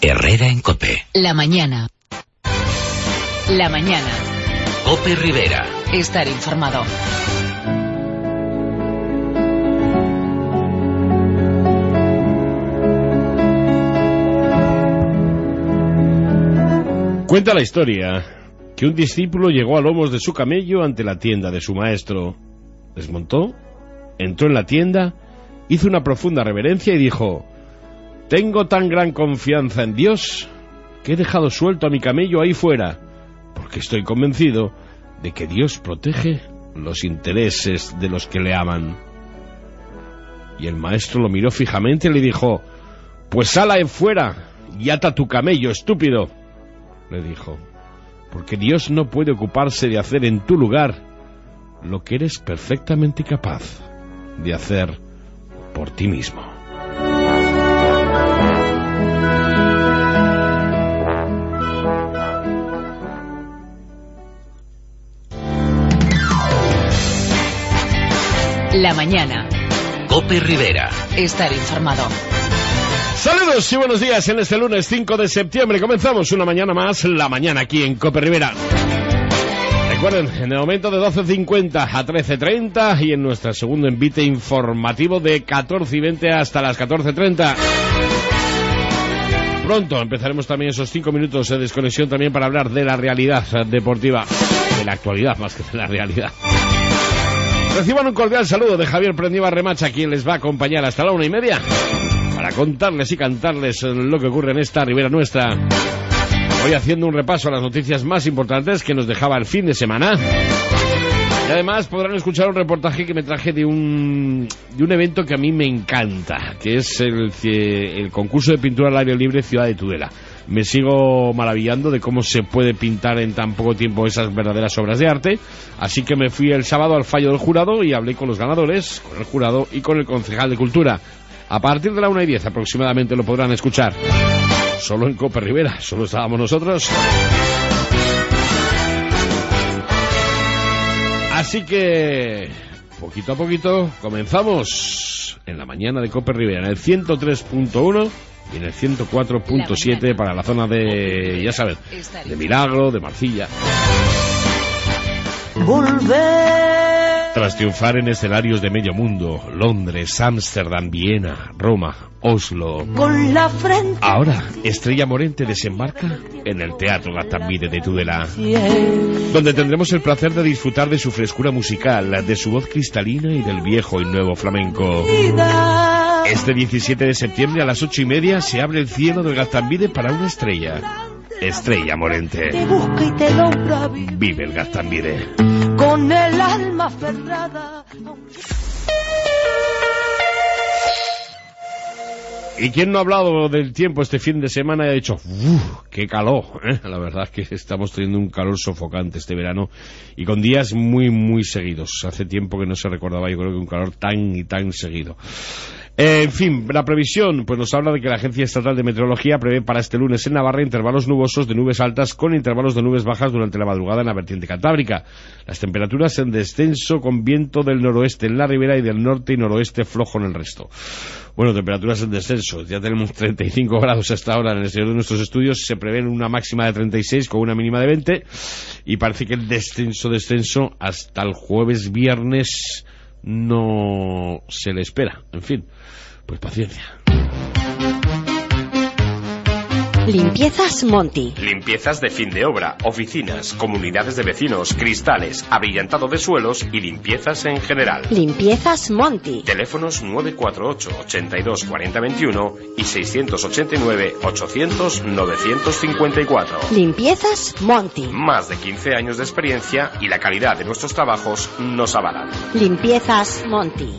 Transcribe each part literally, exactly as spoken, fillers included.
Herrera en COPE. La mañana. La mañana. COPE Rivera. Estar informado. Cuenta la historia que un discípulo llegó a lomos de su camello ante la tienda de su maestro. Desmontó, entró en la tienda, hizo una profunda reverencia y dijo: «Tengo tan gran confianza en Dios que he dejado suelto a mi camello ahí fuera, porque estoy convencido de que Dios protege los intereses de los que le aman». Y el maestro lo miró fijamente y le dijo: «Pues sal ahí fuera y ata tu camello, estúpido», le dijo, «porque Dios no puede ocuparse de hacer en tu lugar lo que eres perfectamente capaz de hacer por ti mismo». La mañana. COPE Rivera. Estar informado. Saludos y buenos días en este lunes cinco de septiembre. Comenzamos una mañana más, la mañana aquí en COPE Rivera. Recuerden, en el momento de doce cincuenta a trece treinta y en nuestro segundo envite informativo de catorce y veinte hasta las catorce treinta. Pronto empezaremos también esos cinco minutos de desconexión también para hablar de la realidad deportiva, de la actualidad más que de la realidad. Reciban un cordial saludo de Javier Prendiva Remacha, quien les va a acompañar hasta la una y media para contarles y cantarles lo que ocurre en esta Ribera nuestra. Hoy haciendo un repaso a las noticias más importantes que nos dejaba el fin de semana. Y además podrán escuchar un reportaje que me traje de un de un evento que a mí me encanta, que es el, el concurso de pintura al aire libre Ciudad de Tudela. Me sigo maravillando de cómo se puede pintar en tan poco tiempo esas verdaderas obras de arte. Así que me fui el sábado al fallo del jurado y hablé con los ganadores, con el jurado y con el concejal de Cultura. A partir de la una y diez aproximadamente lo podrán escuchar. Solo en COPE Rivera, solo estábamos nosotros. Así que, poquito a poquito, comenzamos en la mañana de COPE Rivera, en el ciento tres punto uno y en el ciento cuatro punto siete para la zona de, ya saben, de Milagro, de Marcilla. Volver. Tras triunfar en escenarios de medio mundo, Londres, Ámsterdam, Viena, Roma, Oslo, con la frente. Ahora, Estrella Morente desembarca en el Teatro Gaztambide de Tudela, donde tendremos el placer de disfrutar de su frescura musical, de su voz cristalina y del viejo y nuevo flamenco. Este diecisiete de septiembre a las ocho y media se abre el cielo del Gaztambide para una estrella. Estrella Morente. Vive el Gaztambide. Con el alma aferrada. ¿Y quién no ha hablado del tiempo este fin de semana y ha dicho, uff, qué calor, ¿eh? La verdad es que estamos teniendo un calor sofocante este verano y con días muy, muy seguidos. Hace tiempo que no se recordaba, yo creo que un calor tan y tan seguido. Eh, en fin, la previsión pues nos habla de que la Agencia Estatal de Meteorología prevé para este lunes en Navarra intervalos nubosos de nubes altas con intervalos de nubes bajas durante la madrugada en la vertiente cantábrica. Las temperaturas en descenso con viento del noroeste en la ribera y del norte y noroeste flojo en el resto. Bueno, temperaturas en descenso. Ya tenemos treinta y cinco grados hasta ahora en el exterior de nuestros estudios. Se prevén una máxima de treinta y seis con una mínima de veinte. Y parece que el descenso, descenso hasta el jueves, viernes no se le espera. En fin, pues paciencia. Limpiezas Monti. Limpiezas de fin de obra, oficinas, comunidades de vecinos, cristales, abrillantado de suelos y limpiezas en general. Limpiezas Monti. Teléfonos nueve cuatro ocho, ochenta y dos, cuarenta veintiuno y seiscientos ochenta y nueve, ochocientos, novecientos cincuenta y cuatro. Limpiezas Monti. Más de quince años de experiencia y la calidad de nuestros trabajos nos avalan. Limpiezas Monti.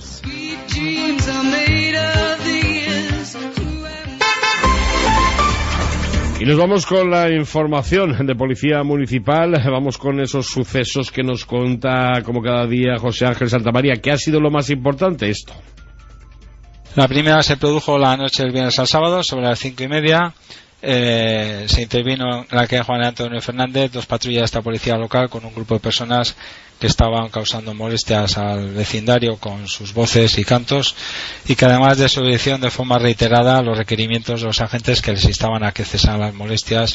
Y nos vamos con la información de Policía Municipal, vamos con esos sucesos que nos cuenta como cada día José Ángel Santamaría. ¿Qué ha sido lo más importante? Esto. La primera se produjo la noche del viernes al sábado, sobre las cinco y media, eh, se intervino en la calle Juan Antonio Fernández dos patrullas de esta policía local con un grupo de personas que estaban causando molestias al vecindario con sus voces y cantos, y que además desobedecieron de forma reiterada los requerimientos de los agentes que les instaban a que cesaran las molestias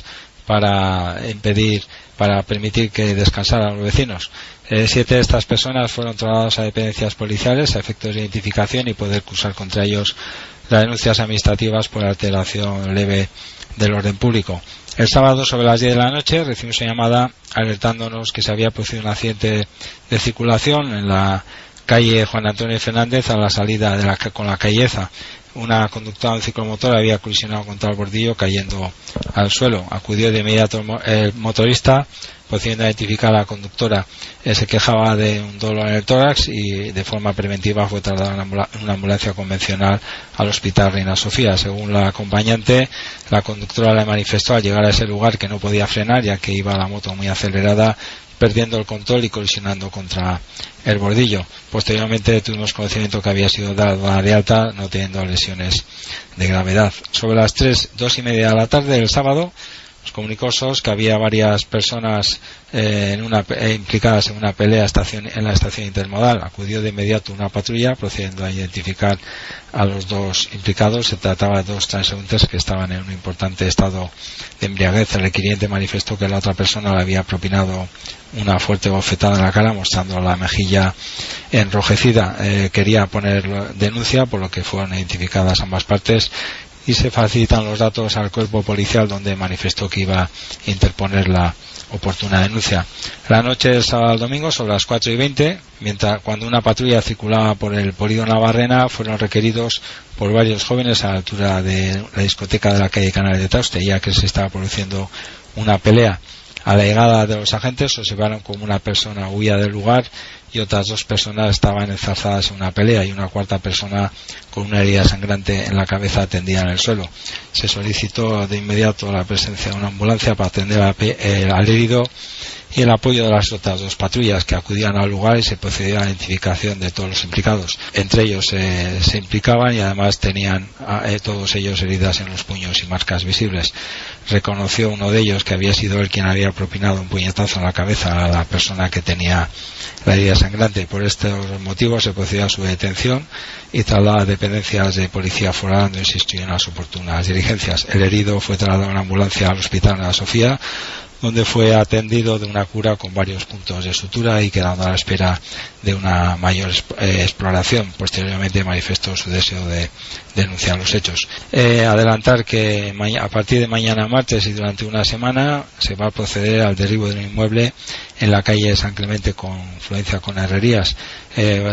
para impedir, para permitir que descansaran los vecinos. Eh, siete de estas personas fueron trasladadas a dependencias policiales a efectos de identificación y poder cursar contra ellos las denuncias administrativas por alteración leve del orden público. El sábado sobre las diez de la noche recibimos una llamada alertándonos que se había producido un accidente de circulación en la calle Juan Antonio Fernández a la salida de la, con la Calleza. Una conductora de un ciclomotor había colisionado contra el bordillo cayendo al suelo. Acudió de inmediato el motorista, pudiendo identificar a la conductora. Eh, se quejaba de un dolor en el tórax y de forma preventiva fue trasladada en una ambulancia convencional al Hospital Reina Sofía. Según la acompañante, la conductora le manifestó al llegar a ese lugar que no podía frenar ya que iba la moto muy acelerada, perdiendo el control y colisionando contra el bordillo. Posteriormente tuvimos conocimiento que había sido dada de alta, no teniendo lesiones de gravedad. Sobre las tres, dos y media de la tarde del sábado, nos comunicó S O S que había varias personas eh, en una, eh, implicadas en una pelea estación, en la estación intermodal. Acudió de inmediato una patrulla procediendo a identificar a los dos implicados. Se trataba de dos transeúntes que estaban en un importante estado de embriaguez. El requiriente manifestó que la otra persona le había propinado una fuerte bofetada en la cara, mostrando la mejilla enrojecida. Eh, quería poner denuncia, por lo que fueron identificadas ambas partes y se facilitan los datos al cuerpo policial, donde manifestó que iba a interponer la oportuna denuncia. La noche del sábado al domingo, sobre las cuatro y veinte, mientras cuando una patrulla circulaba por el polígono Navarrena, fueron requeridos por varios jóvenes a la altura de la discoteca de la calle Canales de Tauste, ya que se estaba produciendo una pelea. A la llegada de los agentes observaron como una persona huía del lugar y otras dos personas estaban enzarzadas en una pelea y una cuarta persona con una herida sangrante en la cabeza tendida en el suelo. Se solicitó de inmediato la presencia de una ambulancia para atender al herido y el apoyo de las otras dos patrullas que acudían al lugar, y se procedió a la identificación de todos los implicados. Entre ellos eh, se implicaban y además tenían eh, todos ellos heridas en los puños y marcas visibles. Reconoció uno de ellos que había sido él quien había propinado un puñetazo en la cabeza a la persona que tenía la herida sangrante. Por estos motivos se procedió a su detención y trasladado a dependencias de policía foral, donde insistió en las oportunas diligencias. El herido fue trasladado en ambulancia al Hospital Reina Sofía, donde fue atendido de una cura con varios puntos de sutura y quedando a la espera de una mayor eh, exploración. Posteriormente manifestó su deseo de denunciar los hechos. Eh, adelantar que a partir de mañana martes y durante una semana se va a proceder al derribo de un inmueble en la calle San Clemente con confluencia con Herrerías. Eh,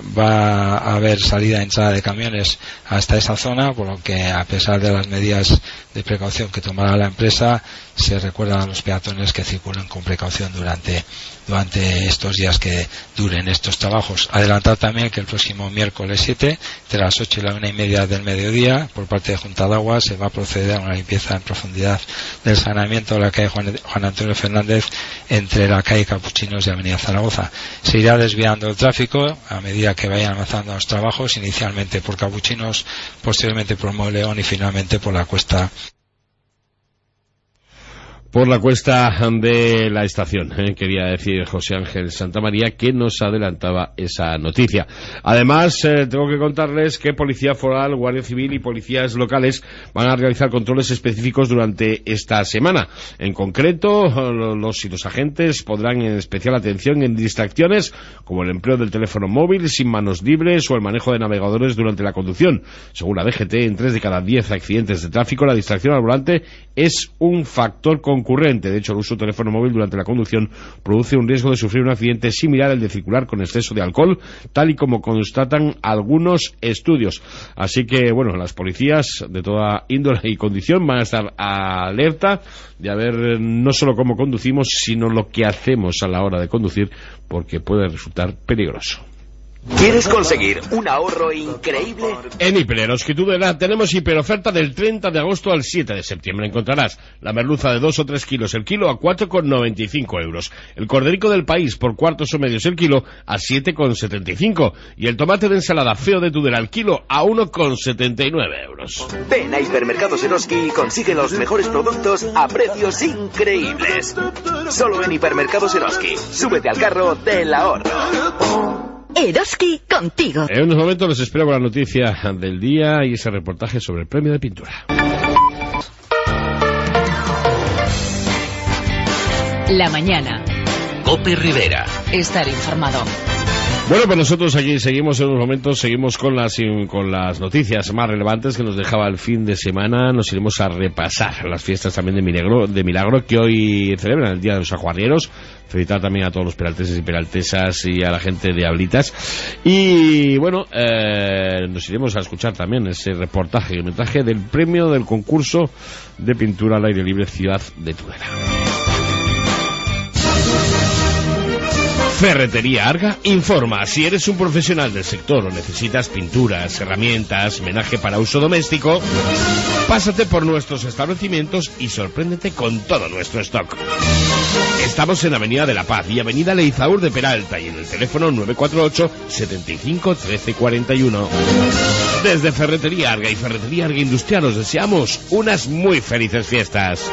va a haber salida y entrada de camiones hasta esa zona, por lo que, a pesar de las medidas de precaución que tomará la empresa, se recuerdan a los peatones que circulen con precaución durante durante estos días que duren estos trabajos. Adelantar también que el próximo miércoles siete, entre las ocho y la una y media del mediodía, por parte de Junta de Agua, se va a proceder a una limpieza en profundidad del saneamiento de la calle Juan, Juan Antonio Fernández entre la calle Capuchinos y Avenida Zaragoza. Se irá desviando el tráfico a medida que vayan avanzando los trabajos, inicialmente por Capuchinos, posteriormente por Moleón y finalmente por la cuesta por la cuesta de la estación, ¿eh? Quería decir José Ángel Santamaría, que nos adelantaba esa noticia. Además, eh, tengo que contarles que Policía Foral, Guardia Civil y policías locales van a realizar controles específicos durante esta semana. En concreto, los y los agentes pondrán en especial atención en distracciones como el empleo del teléfono móvil sin manos libres o el manejo de navegadores durante la conducción. Según la D G T, en tres de cada diez accidentes de tráfico, la distracción al volante es un factor concurrente. De hecho, el uso del teléfono móvil durante la conducción produce un riesgo de sufrir un accidente similar al de circular con exceso de alcohol, tal y como constatan algunos estudios. Así que, bueno, las policías de toda índole y condición van a estar alerta de a ver no solo cómo conducimos, sino lo que hacemos a la hora de conducir, porque puede resultar peligroso. ¿Quieres conseguir un ahorro increíble? En Hiper Eroski Tudela tenemos hiperoferta del treinta de agosto al siete de septiembre. Encontrarás la merluza de dos o tres kilos el kilo a cuatro con noventa y cinco euros. El corderico del país por cuartos o medios el kilo a siete con setenta y cinco. Y el tomate de ensalada feo de Tudela al kilo a uno con setenta y nueve euros. Ven a Hipermercados Eroski y consigue los mejores productos a precios increíbles. Solo en Hipermercados Eroski. Súbete al carro del ahorro. Eroski contigo. En unos momentos les espero con la noticia del día y ese reportaje sobre el premio de pintura. La mañana. Cope Rivera. Estar informado. Bueno, pues nosotros aquí seguimos en unos momentos, seguimos con las con las noticias más relevantes que nos dejaba el fin de semana. Nos iremos a repasar las fiestas también de Milagro, de Milagro que hoy celebran el Día de los Ajuarrieros. Felicitar también a todos los peralteses y peraltesas y a la gente de Ablitas. Y bueno, eh, nos iremos a escuchar también ese reportaje, el metraje del premio del concurso de pintura al aire libre Ciudad de Tudela. Ferretería Arga informa. Si eres un profesional del sector o necesitas pinturas, herramientas, menaje para uso doméstico, pásate por nuestros establecimientos y sorpréndete con todo nuestro stock. Estamos en Avenida de la Paz y Avenida Leizaur de Peralta y en el teléfono nueve cuatro ocho, setenta y cinco, trece cuarenta y uno. Desde Ferretería Arga y Ferretería Arga Industrial os deseamos unas muy felices fiestas.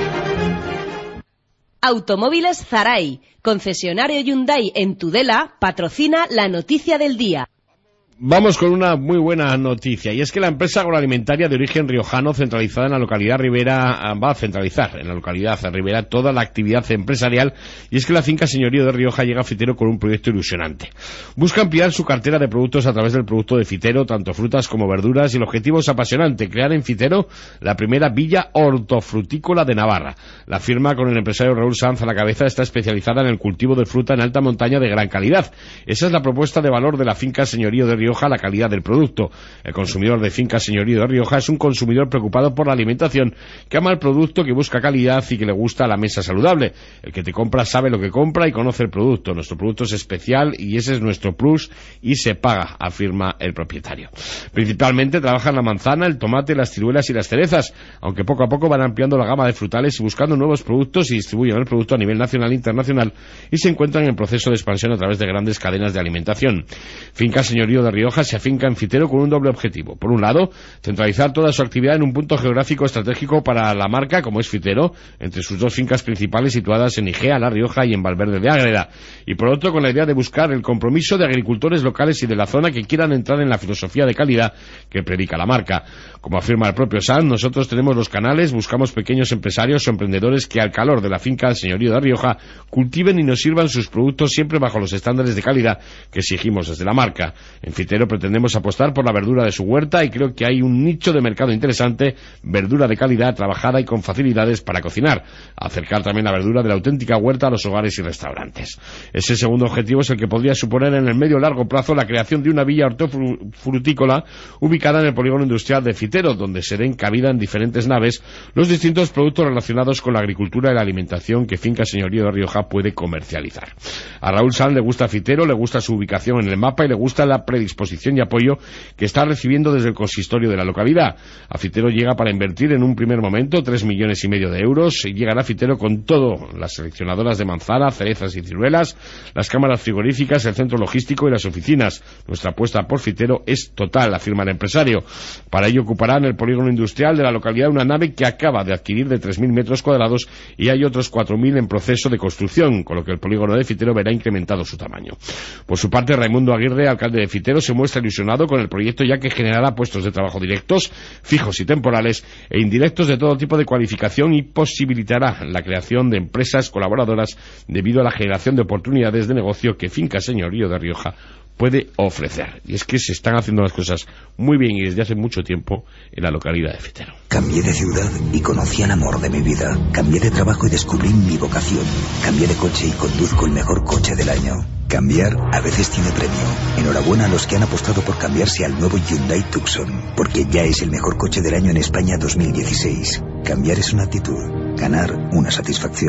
Automóviles Zaray, concesionario Hyundai en Tudela, patrocina la noticia del día. Vamos con una muy buena noticia, y es que la empresa agroalimentaria de origen riojano centralizada en la localidad Ribera va a centralizar en la localidad Ribera toda la actividad empresarial, y es que la finca Señorío de Rioja llega a Fitero con un proyecto ilusionante. Busca ampliar su cartera de productos a través del producto de Fitero, tanto frutas como verduras, y el objetivo es apasionante, crear en Fitero la primera villa hortofrutícola de Navarra. La firma, con el empresario Raúl Sanz a la cabeza, está especializada en el cultivo de fruta en alta montaña de gran calidad. Esa es la propuesta de valor de la finca Señorío de Rioja, la calidad del producto. El consumidor de finca Señorío de Rioja es un consumidor preocupado por la alimentación, que ama el producto, que busca calidad y que le gusta la mesa saludable. El que te compra sabe lo que compra y conoce el producto. Nuestro producto es especial y ese es nuestro plus y se paga, afirma el propietario. Principalmente trabajan la manzana, el tomate, las ciruelas y las cerezas, aunque poco a poco van ampliando la gama de frutales y buscando nuevos productos y distribuyen el producto a nivel nacional e internacional y se encuentran en proceso de expansión a través de grandes cadenas de alimentación. Finca Señorío de Rioja se afinca en Fitero con un doble objetivo. Por un lado, centralizar toda su actividad en un punto geográfico estratégico para la marca, como es Fitero, entre sus dos fincas principales situadas en Igea, La Rioja y en Valverde de Ágreda. Y por otro, con la idea de buscar el compromiso de agricultores locales y de la zona que quieran entrar en la filosofía de calidad que predica la marca. Como afirma el propio Sanz, nosotros tenemos los canales, buscamos pequeños empresarios o emprendedores que al calor de la finca del Señorío de Rioja cultiven y nos sirvan sus productos siempre bajo los estándares de calidad que exigimos desde la marca. En Fitero pretendemos apostar por la verdura de su huerta y creo que hay un nicho de mercado interesante, verdura de calidad, trabajada y con facilidades para cocinar. Acercar también la verdura de la auténtica huerta a los hogares y restaurantes. Ese segundo objetivo es el que podría suponer en el medio largo plazo la creación de una villa hortofrutícola ubicada en el polígono industrial de Fitero, donde se den cabida en diferentes naves los distintos productos relacionados con la agricultura y la alimentación que Finca Señorío de Rioja puede comercializar. A Raúl Sanz le gusta Fitero, le gusta su ubicación en el mapa y le gusta la predisposición y apoyo que está recibiendo desde el consistorio de la localidad. A Fitero llega para invertir en un primer momento tres millones y medio de euros y llegará a Fitero con todo, las seleccionadoras de manzana, cerezas y ciruelas, las cámaras frigoríficas, el centro logístico y las oficinas. Nuestra apuesta por Fitero es total, afirma el empresario. Para ello ocupará en el polígono industrial de la localidad una nave que acaba de adquirir de tres mil metros cuadrados y hay otros cuatro mil en proceso de construcción, con lo que el polígono de Fitero verá incrementado su tamaño. Por su parte, Raimundo Aguirre, alcalde de Fitero, se muestra ilusionado con el proyecto, ya que generará puestos de trabajo directos, fijos y temporales e indirectos de todo tipo de cualificación y posibilitará la creación de empresas colaboradoras debido a la generación de oportunidades de negocio que Finca Señorío de Rioja puede ofrecer. Y es que se están haciendo las cosas muy bien y desde hace mucho tiempo en la localidad de Fitero. Cambié de ciudad y conocí al amor de mi vida. Cambié de trabajo y descubrí mi vocación. Cambié de coche y conduzco el mejor coche del año. Cambiar a veces tiene premio. Enhorabuena a los que han apostado por cambiarse al nuevo Hyundai Tucson, porque ya es el mejor coche del año en España dos mil dieciséis. Cambiar es una actitud, ganar una satisfacción.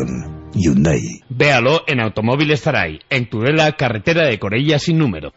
Hyundai. Véalo en Automóviles Zaray, en Tudela, carretera de Corella sin número.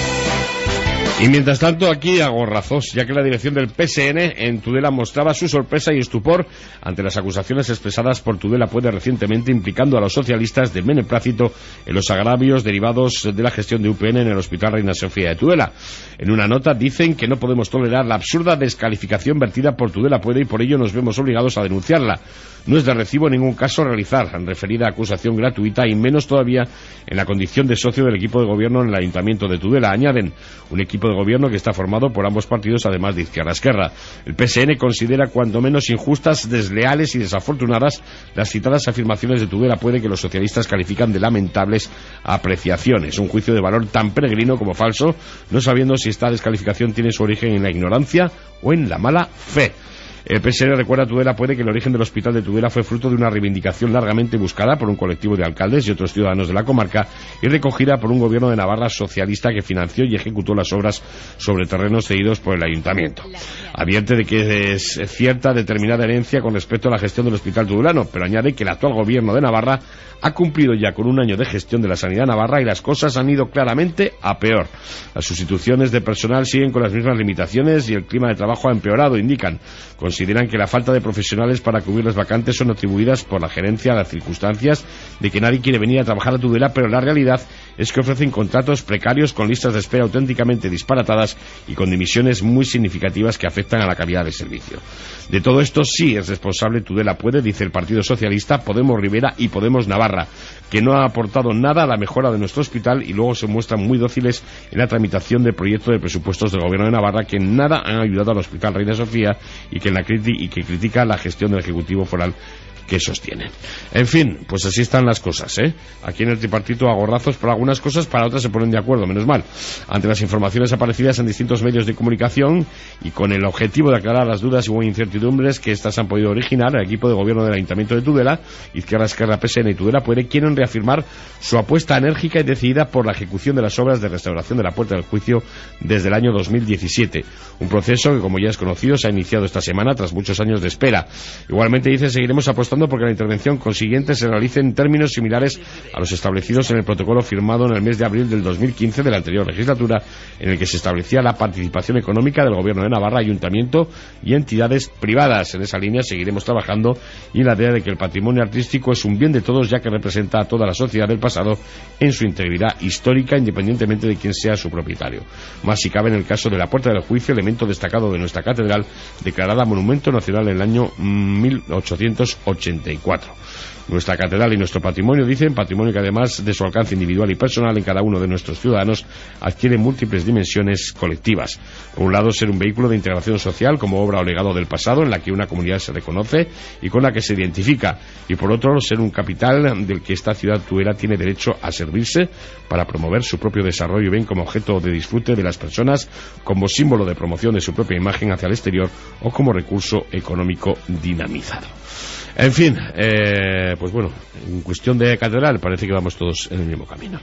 Y mientras tanto, aquí a gorrazos, ya que la dirección del P S N en Tudela mostraba su sorpresa y estupor ante las acusaciones expresadas por Tudela Puede recientemente implicando a los socialistas de beneplácito en los agravios derivados de la gestión de U P N en el Hospital Reina Sofía de Tudela. En una nota dicen que no podemos tolerar la absurda descalificación vertida por Tudela Puede y por ello nos vemos obligados a denunciarla. No es de recibo en ningún caso realizar referida acusación gratuita y menos todavía en la condición de socio del equipo de gobierno en el Ayuntamiento de Tudela. Añaden, un equipo de gobierno que está formado por ambos partidos, además de Izquierda Esquerra. El P S N considera cuanto menos injustas, desleales y desafortunadas las citadas afirmaciones de Tudela Puede que los socialistas califican de lamentables apreciaciones. Un juicio de valor tan peregrino como falso, no sabiendo si esta descalificación tiene su origen en la ignorancia o en la mala fe. El P S N recuerda a Tudela Puede que el origen del hospital de Tudela fue fruto de una reivindicación largamente buscada por un colectivo de alcaldes y otros ciudadanos de la comarca y recogida por un gobierno de Navarra socialista que financió y ejecutó las obras sobre terrenos cedidos por el ayuntamiento. Advierte de que es cierta determinada herencia con respecto a la gestión del hospital tudulano, pero añade que el actual gobierno de Navarra ha cumplido ya con un año de gestión de la sanidad navarra y las cosas han ido claramente a peor. Las sustituciones de personal siguen con las mismas limitaciones y el clima de trabajo ha empeorado, indican. Consideran que la falta de profesionales para cubrir las vacantes son atribuidas por la gerencia a las circunstancias de que nadie quiere venir a trabajar a Tudela, pero la realidad es que ofrecen contratos precarios con listas de espera auténticamente disparatadas y con dimisiones muy significativas que afectan a la calidad del servicio. De todo esto sí es responsable Tudela Puede, dice el Partido Socialista, Podemos Rivera y Podemos Navarra, que no ha aportado nada a la mejora de nuestro hospital y luego se muestran muy dóciles en la tramitación del proyecto de presupuestos del Gobierno de Navarra, que en nada han ayudado al Hospital Reina Sofía y que, en la criti- y que critica la gestión del Ejecutivo Foral que sostienen. En fin, pues así están las cosas, ¿eh? Aquí en el tripartito a gorrazos por algunas cosas, para otras se ponen de acuerdo, menos mal. Ante las informaciones aparecidas en distintos medios de comunicación y con el objetivo de aclarar las dudas y incertidumbres que estas han podido originar, el equipo de gobierno del Ayuntamiento de Tudela, Izquierda Esquerra, P S N y Tudela Puede, quieren reafirmar su apuesta enérgica y decidida por la ejecución de las obras de restauración de la Puerta del Juicio desde el año dos mil diecisiete. Un proceso que, como ya es conocido, se ha iniciado esta semana tras muchos años de espera. Igualmente, dice, seguiremos apostando porque la intervención consiguiente se realice en términos similares a los establecidos en el protocolo firmado en el mes de abril del dos mil quince de la anterior legislatura, en el que se establecía la participación económica del Gobierno de Navarra, Ayuntamiento y entidades privadas. En esa línea seguiremos trabajando y en la idea de que el patrimonio artístico es un bien de todos, ya que representa a toda la sociedad del pasado en su integridad histórica, independientemente de quién sea su propietario. Más si cabe en el caso de la Puerta del Juicio, elemento destacado de nuestra catedral, declarada Monumento Nacional en el año mil ochocientos ochenta y cuatro. Nuestra catedral y nuestro patrimonio, dicen, patrimonio que además de su alcance individual y personal en cada uno de nuestros ciudadanos, adquiere múltiples dimensiones colectivas. Por un lado, ser un vehículo de integración social como obra o legado del pasado en la que una comunidad se reconoce y con la que se identifica, y por otro, ser un capital del que esta ciudad tudela tiene derecho a servirse para promover su propio desarrollo y bien como objeto de disfrute de las personas, como símbolo de promoción de su propia imagen hacia el exterior o como recurso económico dinamizado. En fin, eh, pues bueno, en cuestión de catedral parece que vamos todos en el mismo camino.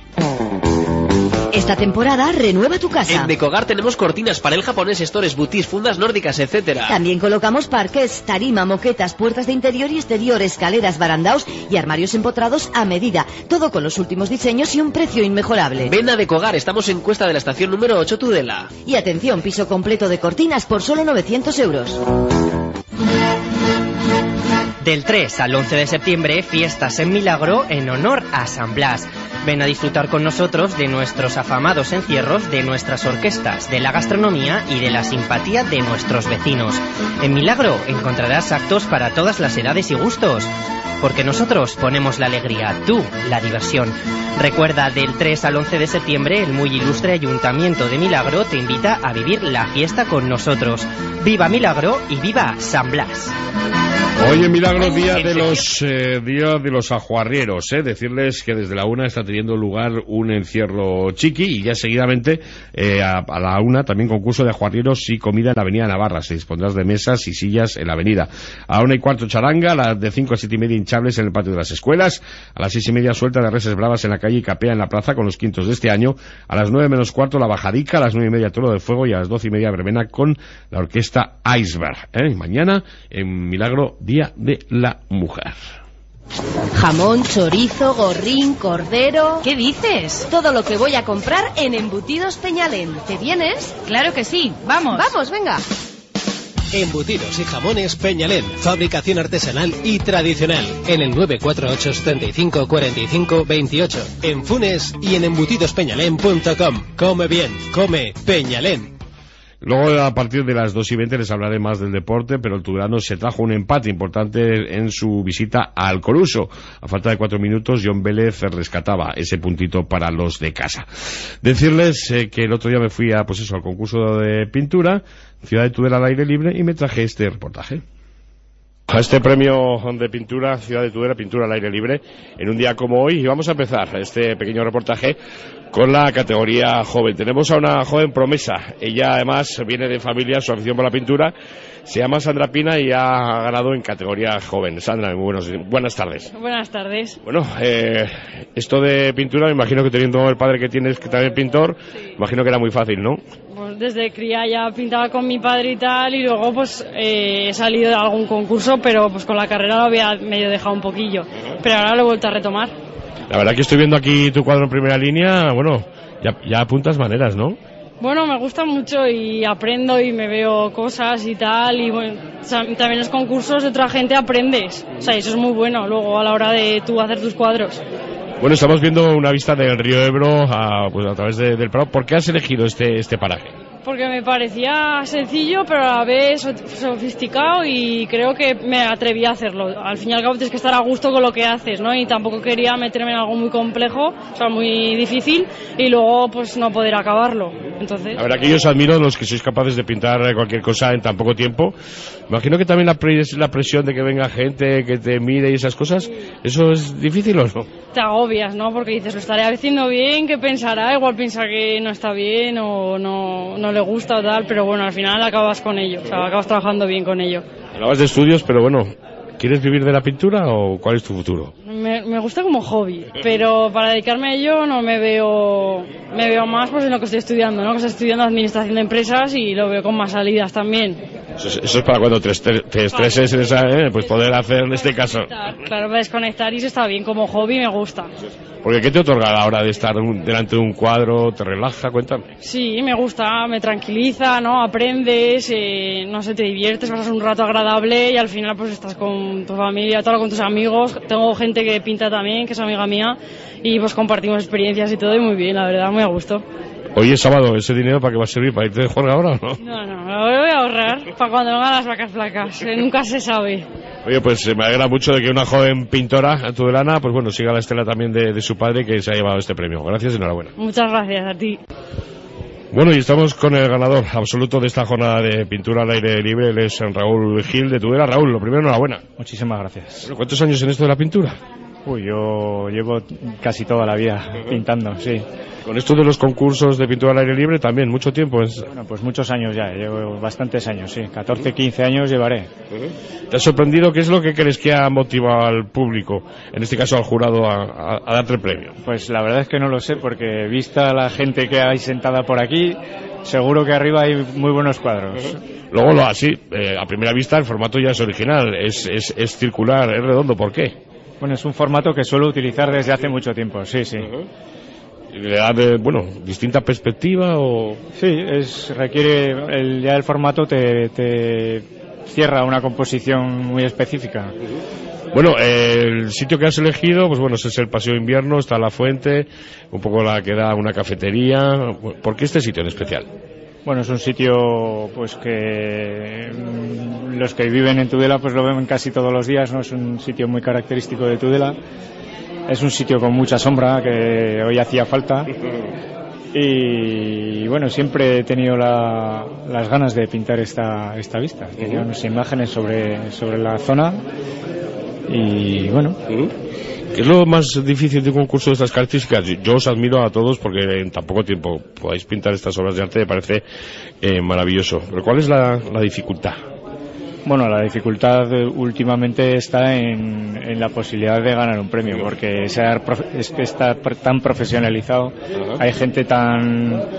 Esta temporada renueva tu casa. En Decogar tenemos cortinas, panel japonés, stores, boutis, fundas nórdicas, etcétera. También colocamos parquets, tarima, moquetas, puertas de interior y exterior, escaleras, barandaos y armarios empotrados a medida. Todo con los últimos diseños y un precio inmejorable. Ven a Decogar, estamos en Cuesta de la Estación número ocho, Tudela. Y atención, piso completo de cortinas por solo novecientos euros. Del tres al once de septiembre, fiestas en Milagro en honor a San Blas. Ven a disfrutar con nosotros de nuestros afamados encierros, de nuestras orquestas, de la gastronomía y de la simpatía de nuestros vecinos. En Milagro encontrarás actos para todas las edades y gustos, porque nosotros ponemos la alegría, tú la diversión. Recuerda, del tres al once de septiembre, el muy ilustre Ayuntamiento de Milagro te invita a vivir la fiesta con nosotros. ¡Viva Milagro y viva San Blas! Hoy en Milagro, día de los eh, día de los ajuarrieros, eh, decirles que desde la una está teniendo lugar un encierro chiqui y ya seguidamente eh, a, a la una también concurso de ajuarrieros y comida en la avenida Navarra. Se dispondrá de mesas y sillas en la avenida. A la una y cuarto charanga, a las de cinco a siete y media hinchables en el patio de las escuelas, a las seis y media suelta de reses bravas en la calle y capea en la plaza con los quintos de este año, a las nueve menos cuarto la bajadica, a las nueve y media toro de fuego y a las doce y media verbena con la orquesta Iceberg. ¿eh? Mañana en Milagro, Día de la Mujer. Jamón, chorizo, gorrín, cordero... ¿Qué dices? Todo lo que voy a comprar en Embutidos Peñalén. ¿Te vienes? Claro que sí, vamos. Vamos, venga. Embutidos y jamones Peñalén, fabricación artesanal y tradicional. En el nueve cuatro ocho, setenta y cinco, cuarenta y cinco, veintiocho. En Funes y en embutidos peñalén punto com. Come bien, come Peñalén. Luego, a partir de las dos y veinte, les hablaré más del deporte, pero el Tudelano se trajo un empate importante en su visita al Coruso. A falta de cuatro minutos, John Vélez rescataba ese puntito para los de casa. Decirles eh, que el otro día me fui a, pues eso, al concurso de pintura, Ciudad de Tudela al aire libre, y me traje este reportaje. A este premio de pintura, Ciudad de Tudela, pintura al aire libre, en un día como hoy, y vamos a empezar este pequeño reportaje con la categoría joven. Tenemos a una joven promesa. Ella además viene de familia, su afición por la pintura. Se llama Sandra Pina y ha ganado en categoría joven. Sandra, muy buenos, buenas tardes. Buenas tardes. Bueno, eh, esto de pintura, me imagino que teniendo el padre que tienes, que también es pintor, sí. Imagino que era muy fácil, ¿no? Pues desde cría ya pintaba con mi padre y tal, y luego pues eh, he salido de algún concurso, pero pues con la carrera lo había medio dejado un poquillo. Uh-huh. Pero ahora lo he vuelto a retomar. La verdad que estoy viendo aquí tu cuadro en primera línea, bueno, ya, ya apuntas maneras, ¿no? Bueno, me gusta mucho y aprendo y me veo cosas y tal, y bueno, también en los concursos de otra gente aprendes, o sea, eso es muy bueno luego a la hora de tú hacer tus cuadros. Bueno, estamos viendo una vista del río Ebro a, pues a través de, del Prado. ¿Por qué has elegido este, este paraje? Porque me parecía sencillo, pero a la vez sofisticado, y creo que me atreví a hacerlo. Al fin y al cabo tienes que estar a gusto con lo que haces, ¿no? Y tampoco quería meterme en algo muy complejo, o sea, muy difícil, y luego pues no poder acabarlo. Entonces... La verdad que yo os admiro los que sois capaces de pintar cualquier cosa en tan poco tiempo. Imagino que también la, pres la presión de que venga gente, que te mire y esas cosas, ¿eso es difícil o no? Te agobias, ¿no? Porque dices, lo estaré haciendo bien, ¿qué pensará? Igual piensa que no está bien o no, no le gusta o tal, pero bueno, al final acabas con ello, o sea, acabas trabajando bien con ello. Hablabas de estudios, pero bueno, ¿quieres vivir de la pintura o cuál es tu futuro? Me, me gusta como hobby, pero para dedicarme a ello no me veo me veo más pues en lo que estoy estudiando, ¿no? Que estoy estudiando administración de empresas y lo veo con más salidas también. Eso es, eso es para cuando te, te estreses en esa, ¿eh? Pues poder hacer en este caso. Claro, para desconectar, y eso está bien, como hobby me gusta. Porque ¿qué te otorga a la hora de estar un, delante de un cuadro? ¿Te relaja? Cuéntame. Sí, me gusta, me tranquiliza, ¿no? Aprendes, eh, no sé, te diviertes, pasas un rato agradable y al final pues estás con tu familia, todo con tus amigos. Tengo gente que pinta también, que es amiga mía, y pues compartimos experiencias y todo, y muy bien, la verdad, muy a gusto. Hoy es sábado, ¿ese dinero para qué va a servir? ¿Para irte de juerga ahora o no? No, no, lo voy a ahorrar para cuando vengan las vacas flacas, eh, nunca se sabe. Oye, pues me alegra mucho de que una joven pintora tudelana, pues bueno, siga la estela también de, de su padre, que se ha llevado este premio. Gracias y enhorabuena. Muchas gracias a ti. Bueno, y estamos con el ganador absoluto de esta jornada de pintura al aire libre. Él es Raúl Gil de Tudela. Raúl, lo primero, enhorabuena. Muchísimas gracias. Bueno, ¿cuántos años en esto de la pintura? Uy, yo llevo casi toda la vida pintando, sí. Con esto de los concursos de pintura al aire libre también, mucho tiempo. Es... Bueno, pues muchos años ya, llevo bastantes años, sí. catorce, quince años llevaré. ¿Te ha sorprendido? ¿Qué es lo que crees que ha motivado al público, en este caso al jurado, a, a, a darte el premio? Pues la verdad es que no lo sé, porque vista la gente que hay sentada por aquí, seguro que arriba hay muy buenos cuadros. Uh-huh. Luego, lo así, eh, a primera vista el formato ya es original, es, es, es circular, es redondo. ¿Por qué? Bueno, es un formato que suelo utilizar desde hace mucho tiempo, sí, sí. Uh-huh. ¿Le da, de, bueno, distinta perspectiva o...? Sí, es, requiere, el, ya el formato te, te cierra una composición muy específica. Uh-huh. Bueno, eh, el sitio que has elegido, pues bueno, es el Paseo Invierno, está la fuente, un poco la que da una cafetería. ¿Por qué este sitio en especial? Bueno, es un sitio pues que los que viven en Tudela pues lo ven casi todos los días, ¿no? Es un sitio muy característico de Tudela. Es un sitio con mucha sombra que hoy hacía falta. Y bueno, siempre he tenido la, las ganas de pintar esta, esta vista. Tenía unas imágenes sobre, sobre la zona. Y bueno. ¿Qué es lo más difícil de un concurso de estas características? Yo os admiro a todos porque en tan poco tiempo podáis pintar estas obras de arte, me parece eh, maravilloso. Pero ¿cuál es la, la dificultad? Bueno, la dificultad últimamente está en, en la posibilidad de ganar un premio, porque sea, es que está tan profesionalizado, hay gente tan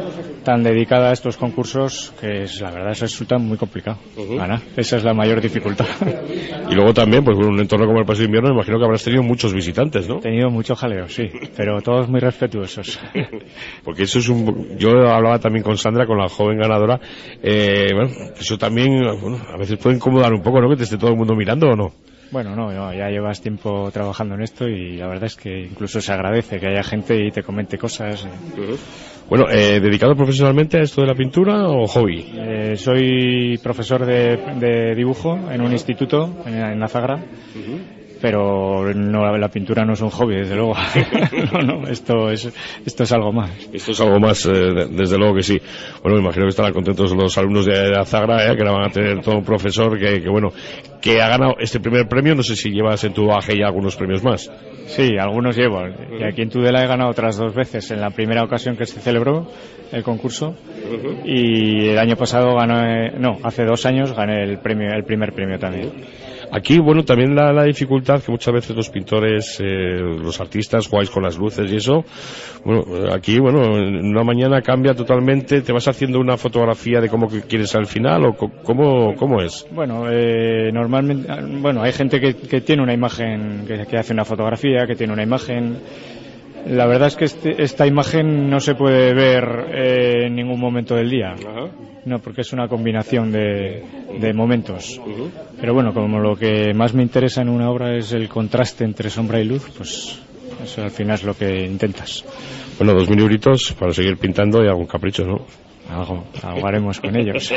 tan dedicada a estos concursos que es, la verdad resulta muy complicado uh-huh. ganar. Esa es la mayor dificultad. Y luego también, pues en un entorno como el Paseo de Invierno, me imagino que habrás tenido muchos visitantes, ¿no? He tenido mucho jaleo, sí, pero todos muy respetuosos. Porque eso es un... Yo hablaba también con Sandra, con la joven ganadora, eh, bueno, eso también, bueno, a veces puede incomodar un poco, ¿no? Que te esté todo el mundo mirando, ¿o no? Bueno, no, no, ya llevas tiempo trabajando en esto y la verdad es que incluso se agradece que haya gente y te comente cosas. Uh-huh. Bueno, eh, ¿dedicado profesionalmente a esto de la pintura o hobby? Eh, soy profesor de, de dibujo en un instituto en, en Azagra. Uh-huh. Pero no, la pintura no es un hobby, desde luego. no, no, esto es, esto es algo más. Esto es algo más, eh, desde luego que sí. Bueno, me imagino que estarán contentos los alumnos de Azagra, eh, que van a tener todo un profesor que, que, bueno, que ha ganado este primer premio. No sé si llevas en tu bagaje ya algunos premios más. Sí, algunos llevo. Y aquí en Tudela he ganado otras dos veces. En la primera ocasión que se celebró el concurso. Uh-huh. Y el año pasado gané, no, hace dos años gané el premio, el primer premio también. Aquí, bueno, también la, la dificultad que muchas veces los pintores, eh, los artistas jugáis con las luces y eso. Bueno, aquí, bueno, en una mañana cambia totalmente. ¿Te vas haciendo una fotografía de cómo quieres al final o cómo, cómo es? Bueno, eh, normalmente, bueno, hay gente que, que tiene una imagen, que, que hace una fotografía, que tiene una imagen. La verdad es que este, esta imagen no se puede ver eh, en ningún momento del día. Ajá. No, porque es una combinación de, de momentos. Uh-huh. Pero bueno, como lo que más me interesa en una obra es el contraste entre sombra y luz, pues eso al final es lo que intentas. Bueno, dos mil euritos para seguir pintando y algún capricho, ¿no? Algo, algo haremos con ellos.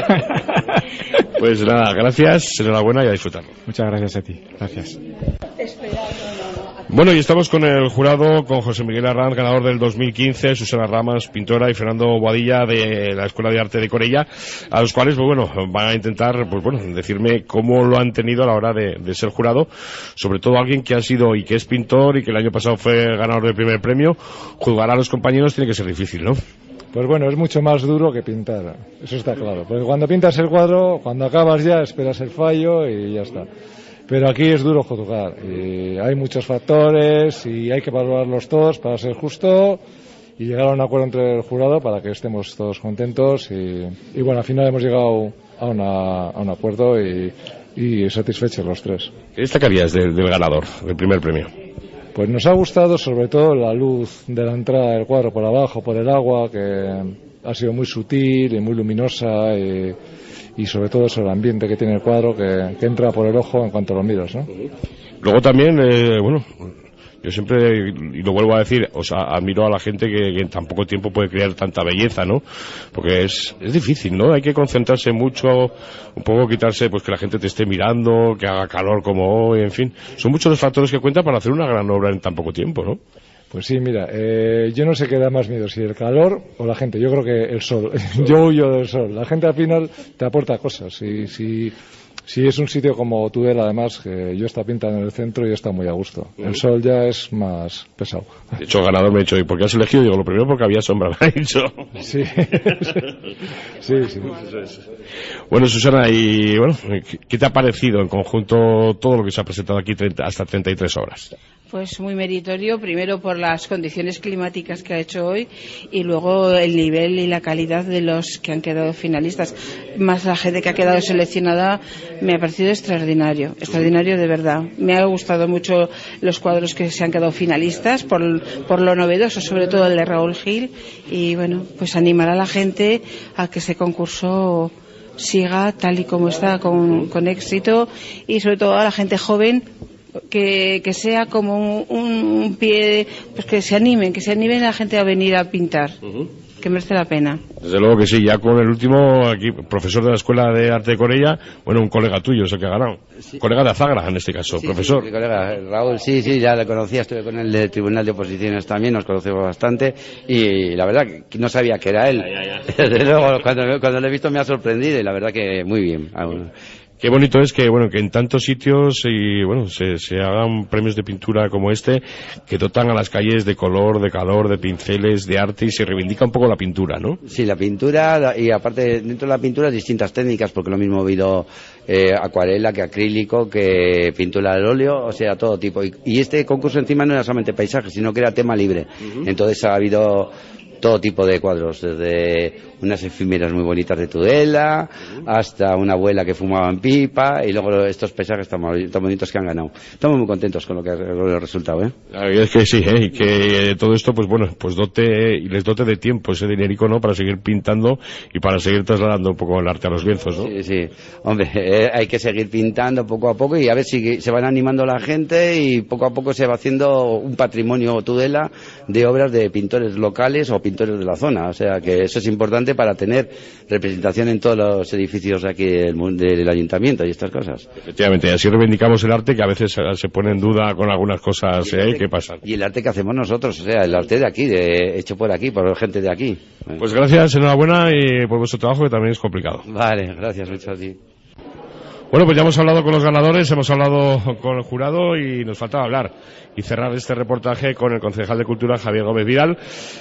Pues nada, gracias, enhorabuena y a disfrutar. Muchas gracias a ti, gracias. Bueno, y estamos con el jurado, con José Miguel Arranz, ganador del dos mil quince, Susana Ramas, pintora, y Fernando Boadilla, de la Escuela de Arte de Corella, a los cuales, pues bueno, van a intentar, pues bueno, decirme cómo lo han tenido a la hora de, de ser jurado, sobre todo alguien que ha sido y que es pintor y que el año pasado fue ganador del primer premio. Juzgar a los compañeros tiene que ser difícil, ¿no? Pues bueno, es mucho más duro que pintar, eso está claro, porque cuando pintas el cuadro, cuando acabas ya esperas el fallo y ya está. Pero aquí es duro juzgar, y hay muchos factores y hay que valorarlos todos para ser justo y llegar a un acuerdo entre el jurado para que estemos todos contentos y, y bueno, al final hemos llegado a, una, a un acuerdo y, y satisfechos los tres. ¿Qué destacarías del, del ganador, del primer premio? Pues nos ha gustado sobre todo la luz de la entrada del cuadro por abajo, por el agua, que ha sido muy sutil y muy luminosa y, y sobre todo eso, el ambiente que tiene el cuadro que, que entra por el ojo en cuanto lo miras, ¿no? Luego también, eh, bueno, yo siempre, y lo vuelvo a decir, o sea, admiro a la gente que, que en tan poco tiempo puede crear tanta belleza, ¿no? Porque es, es difícil, ¿no? Hay que concentrarse mucho, un poco quitarse, pues que la gente te esté mirando, que haga calor como hoy, en fin. Son muchos los factores que cuentan para hacer una gran obra en tan poco tiempo, ¿no? Pues sí, mira, eh, yo no sé qué da más miedo, si el calor o la gente. Yo creo que el sol. Yo huyo del sol. La gente al final te aporta cosas. Y si, si es un sitio como Tudela, además, que yo está pintando en el centro y está muy a gusto. El sol ya es más pesado. De hecho, el ganador me ha dicho, ¿y por qué has elegido? Digo, lo primero porque había sombra, me ha dicho. Sí. sí, sí. Bueno, Susana, y bueno, ¿qué te ha parecido en conjunto todo lo que se ha presentado aquí treinta, hasta treinta y tres horas? Pues muy meritorio, primero por las condiciones climáticas que ha hecho hoy y luego el nivel y la calidad de los que han quedado finalistas. Más la gente que ha quedado seleccionada me ha parecido extraordinario, extraordinario de verdad. Me ha gustado mucho los cuadros que se han quedado finalistas por, por lo novedoso, sobre todo el de Raúl Gil. Y bueno, pues animar a la gente a que ese concurso siga tal y como está, con, con éxito, y sobre todo a la gente joven que, que sea como un, un pie, pues que se animen, que se animen a la gente a venir a pintar, uh-huh. que merece la pena. Desde luego que sí, ya con el último aquí, profesor de la Escuela de Arte de Corella, bueno, un colega tuyo es el que ha ganado, sí. Colega de Azagra en este caso, sí, profesor. Sí, mi colega Raúl, sí, sí, ya le conocía, estuve con el del Tribunal de Oposiciones también, nos conocemos bastante y la verdad que no sabía que era él. Ya, ya, ya. Desde luego, cuando, cuando lo he visto me ha sorprendido y la verdad que muy bien. Qué bonito es que, bueno, que en tantos sitios y, bueno, se, se hagan premios de pintura como este, que dotan a las calles de color, de calor, de pinceles, de arte, y se reivindica un poco la pintura, ¿no? Sí, la pintura, y aparte dentro de la pintura distintas técnicas, porque lo mismo ha habido eh, acuarela, que acrílico, que pintura al óleo, o sea, todo tipo. Y, y este concurso encima no era solamente paisaje, sino que era tema libre. Uh-huh. Entonces ha habido todo tipo de cuadros, desde unas efímeras muy bonitas de Tudela hasta una abuela que fumaba en pipa y luego estos paisajes tan, tan bonitos que han ganado. Estamos muy contentos con lo que ha con el resultado, ¿eh? La verdad es que sí, ¿eh? Y que todo esto, pues bueno, pues dote y les dote de tiempo ese dinerico, ¿no? Para seguir pintando y para seguir trasladando un poco el arte a los lienzos, ¿no? Sí, sí. Hombre, eh, hay que seguir pintando poco a poco y a ver si se van animando la gente y poco a poco se va haciendo un patrimonio Tudela de obras de pintores locales o pintores de la zona. O sea que eso es importante para tener representación en todos los edificios aquí del, del ayuntamiento y estas cosas. Efectivamente, y así reivindicamos el arte que a veces se pone en duda con algunas cosas ¿eh? que pasan. Y el arte que hacemos nosotros, o sea, el arte de aquí, de, hecho por aquí, por gente de aquí. Pues gracias, enhorabuena y por vuestro trabajo que también es complicado. Vale, gracias mucho a ti. Bueno, pues ya hemos hablado con los ganadores, hemos hablado con el jurado y nos faltaba hablar y cerrar este reportaje con el concejal de Cultura, Javier Gómez Vidal,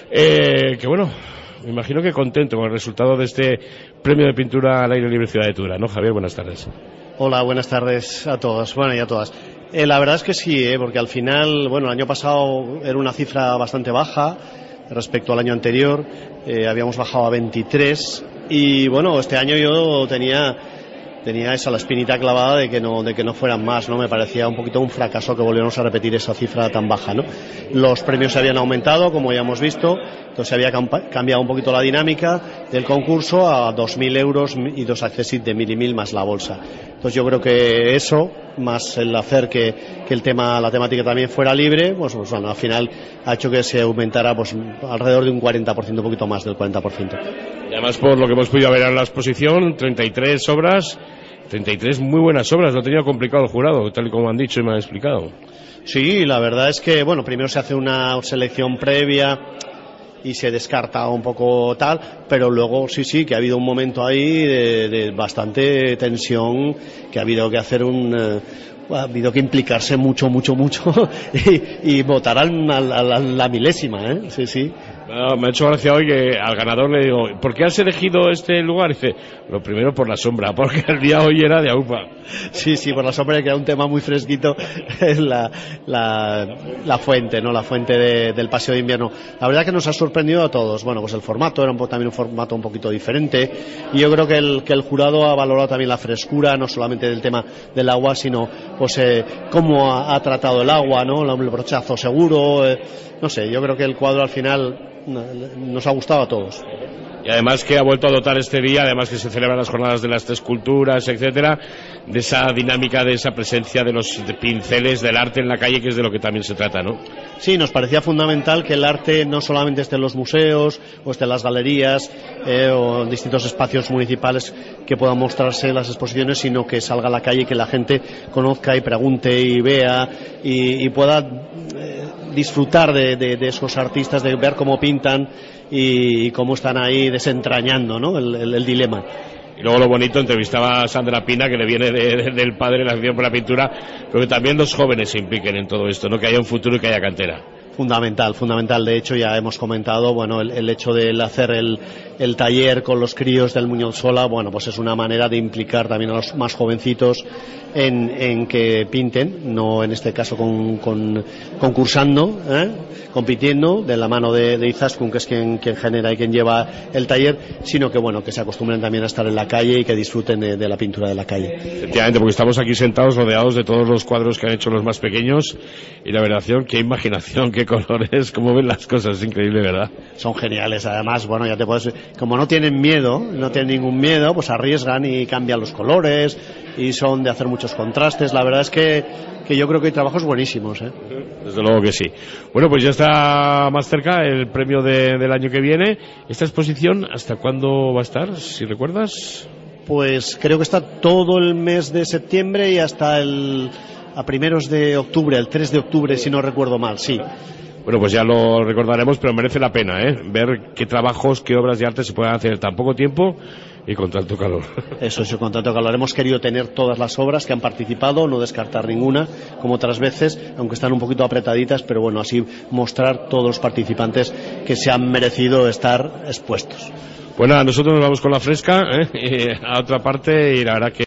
eh, que bueno, me imagino que contento con el resultado de este premio de pintura al aire libre Ciudad de Tudela, ¿no, Javier? Buenas tardes. Hola, buenas tardes a todos, bueno, y a todas. Eh, la verdad es que sí, eh, porque al final, bueno, el año pasado era una cifra bastante baja respecto al año anterior, eh, habíamos bajado a veintitrés y bueno, este año yo tenía... tenía esa la espinita clavada de que no de que no fueran más, ¿no? Me parecía un poquito un fracaso que volviéramos a repetir esa cifra tan baja, ¿no? Los premios se habían aumentado, como ya hemos visto, entonces había cambiado un poquito la dinámica del concurso a dos mil euros y dos accessit de mil y mil más la bolsa. Entonces yo creo que eso, más el hacer que, que el tema, la temática también fuera libre, pues, pues bueno, al final ha hecho que se aumentara pues alrededor de un cuarenta por ciento, un poquito más del cuarenta por ciento. Y además, por lo que hemos podido ver en la exposición, treinta y tres obras, treinta y tres muy buenas obras, lo tenía complicado el jurado, tal y como han dicho y me han explicado. Sí, la verdad es que, bueno, primero se hace una selección previa y se descarta un poco tal, pero luego sí, sí, que ha habido un momento ahí de, de bastante tensión, que ha habido que hacer un... Eh, ha habido que implicarse mucho, mucho, mucho y, y votar a la, la milésima, ¿eh? Sí, sí. No, me ha hecho gracia hoy que al ganador le digo, ¿por qué has elegido este lugar? Y dice, lo primero por la sombra, porque el día hoy era de aupa. Sí, sí, por la sombra, que era un tema muy fresquito, es la, la, la fuente, ¿no? La fuente de, del paseo de invierno. La verdad que nos ha sorprendido a todos. Bueno, pues el formato era un, también un formato un poquito diferente y yo creo que el, que el jurado ha valorado también la frescura, no solamente del tema del agua, sino pues eh, cómo ha, ha tratado el agua, ¿no? El brochazo seguro, eh, no sé, yo creo que el cuadro al final nos ha gustado a todos. Y además que ha vuelto a dotar este día, además que se celebran las jornadas de las tres culturas, etcétera, de esa dinámica, de esa presencia de los pinceles del arte en la calle, que es de lo que también se trata, ¿no? Sí, nos parecía fundamental que el arte no solamente esté en los museos o esté en las galerías eh, o en distintos espacios municipales que puedan mostrarse en las exposiciones, sino que salga a la calle y que la gente conozca y pregunte y vea y, y pueda eh, disfrutar de, de, de esos artistas, de ver cómo pintan y cómo están ahí desentrañando, ¿no? el, el, el dilema. Y luego lo bonito, entrevistaba a Sandra Pina, que le viene de, de, del padre la acción por la pintura, pero que también los jóvenes se impliquen en todo esto, ¿no? Que haya un futuro y que haya cantera. Fundamental, fundamental. De hecho, ya hemos comentado, bueno, el, el hecho de hacer el, el taller con los críos del Muñoz Sola, bueno, pues es una manera de implicar también a los más jovencitos en, en que pinten, no en este caso con, con concursando, ¿eh? compitiendo de la mano de, de Izaskun, que es quien, quien genera y quien lleva el taller, sino que bueno, que se acostumbren también a estar en la calle y que disfruten de, de la pintura de la calle. Efectivamente, porque estamos aquí sentados rodeados de todos los cuadros que han hecho los más pequeños y la verdad, qué imaginación, qué colores, cómo ven las cosas, es increíble, ¿verdad? Son geniales, además, bueno, ya te puedes, como no tienen miedo, no tienen ningún miedo, pues arriesgan y cambian los colores y son de hacer muchos contrastes. La verdad es que, que yo creo que hay trabajos buenísimos, ¿eh? Desde luego que sí. Bueno, pues ya está más cerca el premio de, del año que viene. ¿Esta exposición hasta cuándo va a estar, si recuerdas? Pues creo que está todo el mes de septiembre y hasta el a primeros de octubre, el tres de octubre, si no recuerdo mal, sí. Bueno, pues ya lo recordaremos, pero merece la pena, ¿eh? Ver qué trabajos, qué obras de arte se pueden hacer en tan poco tiempo y con tanto calor. Eso es, con tanto calor. Hemos querido tener todas las obras que han participado, no descartar ninguna, como otras veces, aunque están un poquito apretaditas, pero bueno, así mostrar todos los participantes que se han merecido estar expuestos. Bueno, nosotros nos vamos con la fresca, ¿eh? a otra parte, y la verdad que